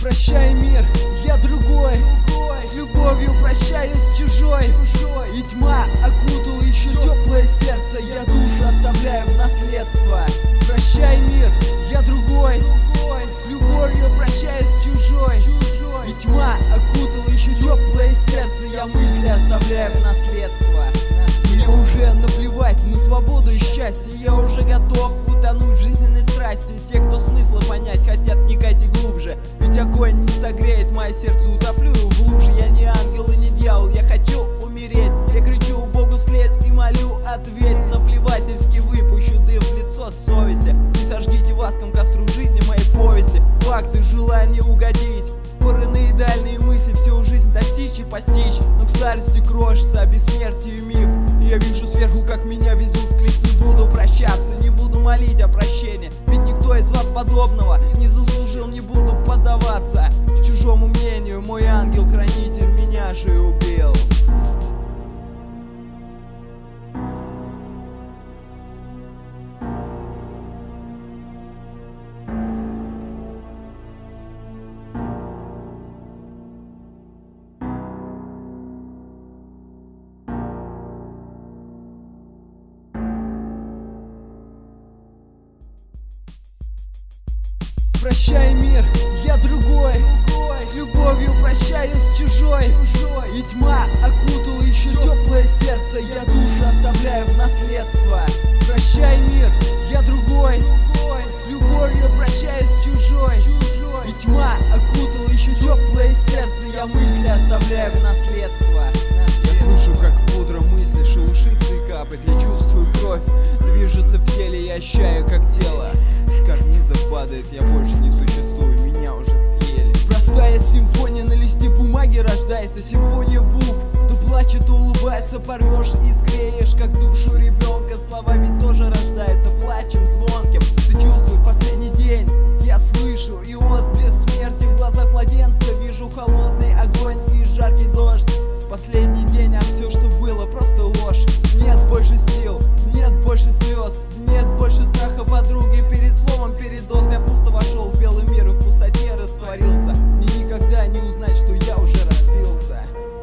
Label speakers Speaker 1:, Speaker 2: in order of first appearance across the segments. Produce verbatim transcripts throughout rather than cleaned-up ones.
Speaker 1: Прощай, мир, я другой, с любовью прощаюсь с чужой, и тьма окутала еще теплое сердце, я душу оставляю в наследство. Прощай, мир, я другой, с любовью прощаюсь с чужой, и тьма окутала еще теплое сердце, я мысли оставляю в наследство. Мне уже наплевать на свободу и счастье, я уже готов утонуть в жизненной страсти. Те, кто смысла понять хотят, вникайте глубже, ведь огонь не согреет мое сердце, утоплю его в луже. Я не ангел и не дьявол, я хочу умереть, я кричу Богу вслед и молю ответь. Наплевательски выпущу дым в лицо совести, не сожгите воском костру жизни моей повести. Факты, желание угодить, параноидальные мысли, всю жизнь достичь и постичь, но к старости крошится о бессмертии миф. Я вижу сверху, как меня везут с клип. Не буду прощаться, не буду молить о прощении, ведь никто из вас подобного не заслужил. Не буду поддаваться чужому мнению, мой ангел-хранитель меня же и убил. Прощай, мир, я другой, с любовью прощаюсь с чужой, и тьма окутала еще теплое сердце, я душу оставляю в наследство. Прощай, мир, я другой, с любовью прощаюсь с чужой, и тьма окутала еще теплое сердце, я мысли оставляю в наследство. Я слышу, как пудра мысли шелушится и капает, я чувствую кровь, движется в теле, я ощущаю, как тело с карниза падает, я больше не существую, меня уже съели. Простая симфония на листе бумаги рождается, симфония букв. То плачет, то улыбается, порвешь и склеишь, как душу ребенка. Слова ведь тоже рождаются плачем звонким. Ты чувствуешь последний день, я слышу и отблеск смерти в глазах младенца. Вижу холодный огонь и жаркий дождь. Последний день, а все, что было, просто ложь. Нет больше сил, нет больше слез, нет больше страха подруги перед словом передоз. Я пусто вошел в белый мир и в пустоте растворился. Мне никогда не узнать, что я уже разбился.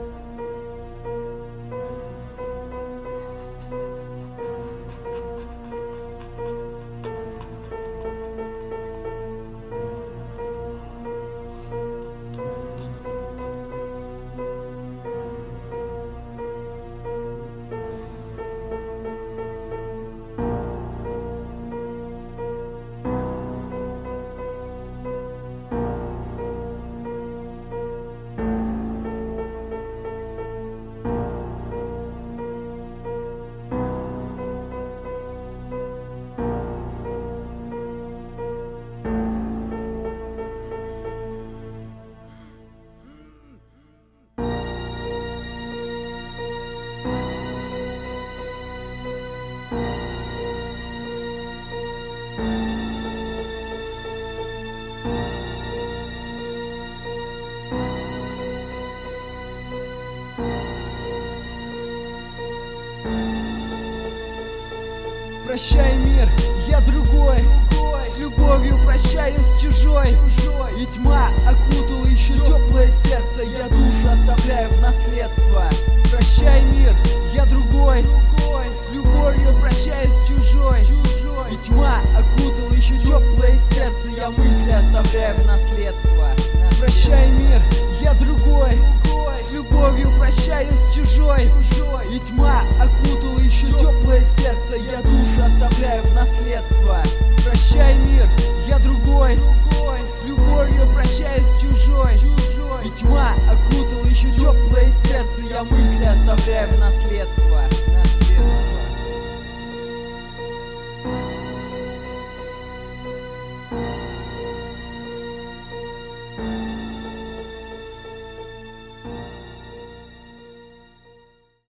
Speaker 1: Прощай, мир, я другой, с любовью прощаюсь с чужой, и тьма окутала еще теплое сердце, я душу оставляю в наследство. Прощай, мир, я другой, с любовью прощаюсь с чужой, и тьма окутала еще теплое сердце, я мысли оставляю в наследство. Прощай, мир, я другой, с любовью прощаюсь с чужой, и тьма окутала